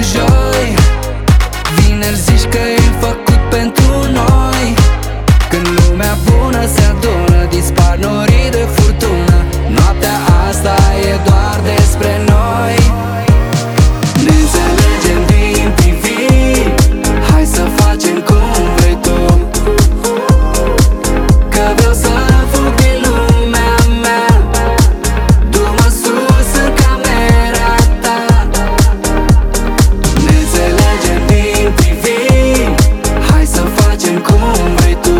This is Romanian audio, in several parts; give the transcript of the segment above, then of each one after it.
joi. Vineri zici că e făcut pentru noi. Când lumea bună se adună, dispar norii de furtună. Noaptea asta e doar despre noi. Ne înțelegem din TV, hai să facem cum vrei tu. Că vreau să fug din lumea mea. Du-mă sus în camera ta. Ne înțelegem din TV, hai să facem cum vrei tu.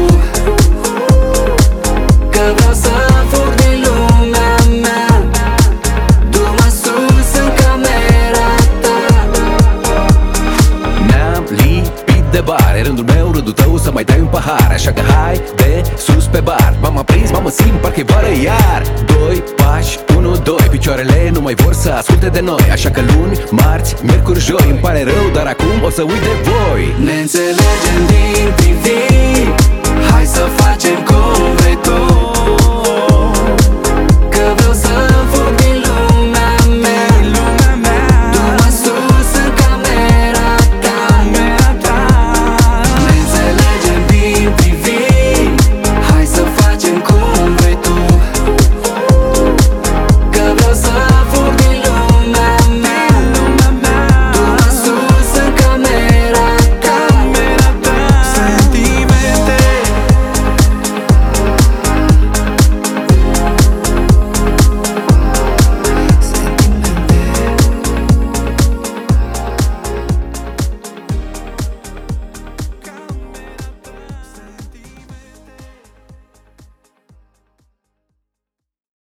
Că vreau să fug din lumea mea. Du-mă sus în camera ta. Ne-am lipit de bar, e rândul meu, rândul tău să mai dai un pahar. Așa că hai de sus pe bar. M-am aprins, mă simt parcă e vară iar. 2 pași, 1, 2, picioarele nu mai vor să asculte de noi. Așa că luni, marți, miercuri, joi, îmi pare rău, dar acum o să uit de voi. Ne înțelegem din TV,